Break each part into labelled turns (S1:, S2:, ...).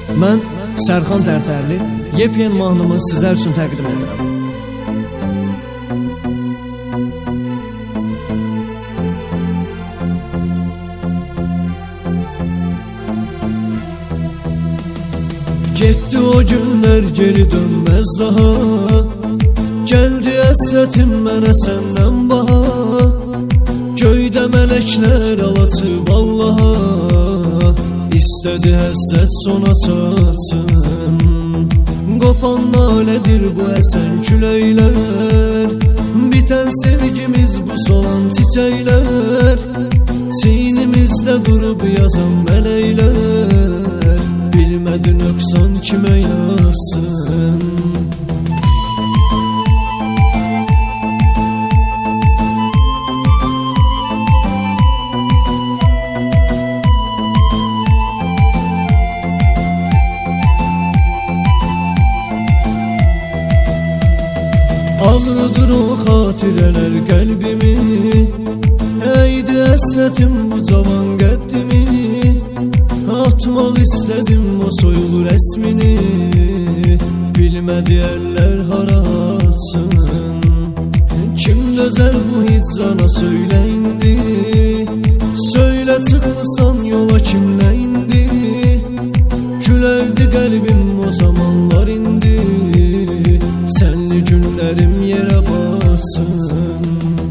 S1: Mən Sərxan Tərtərli yepyeni mahnımı sizlər üçün təqdim edirəm. Getdi o günlər geri dönməz daha, gəldi əsrətim mənə səndən baha. Göydə mələklər alaçı vallaha, İstədi həsrət sona çatsın. Qopan nalədir bu əsən küləklər, bitən sevgimiz bu solan çiçəklər. Çiynimizdə durub yazan mələklər, bilmədi nöqsan kimə yazsın. Ağrıdır o xatirələr qəlbimi, əydi əsrətim bu cavan qəddimi. Atmaq istədim o soyuq rəsmini, bilmədi əllər hara atsın. Kim dözər bu hicrana söylə indi, söylə çıxmısan yola kimlə indi. Gülərdi qəlbim o zamanlar indi, sənli günlərim yerə batsın.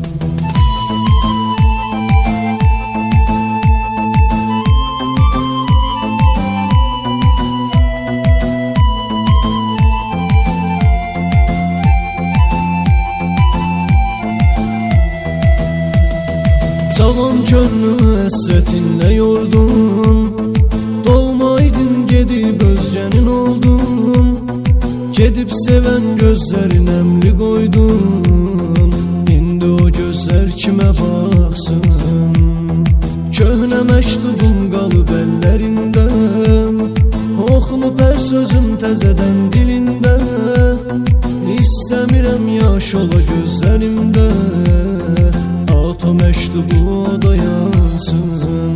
S1: Cavan könlümü əsrətinlə yordun, doğmaydın gedib özgənin oldun. Gedib sevən gözlərin əmri qoydun, indi o gözlər kimə baxsın. Köhnə məktubum qalıb əllərində, oxunub hər sözüm təzədən dilində. İstəmirəm yaş ola gözlərimdə, at o məktubu o da yansın.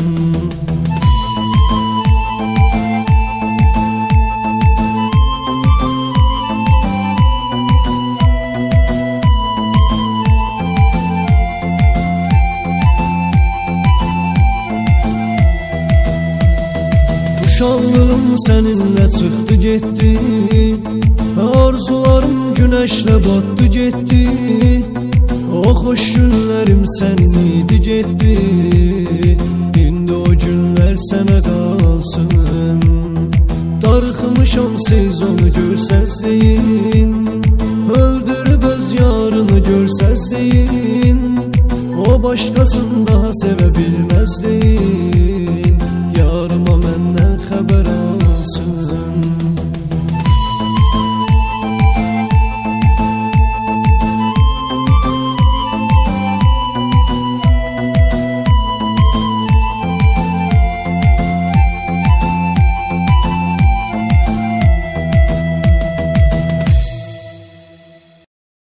S1: Uşaqlığım səninlə çıxdı getdi, arzularım günəşlə batdı getdi. O xoş günlərim sənin idi getdi, indi o günlər sənə qalsın. Darıxmışam siz onu görsəz deyin, öldürüb öz yarını görsəz deyin. O başqasını daha sevə bilməz deyin.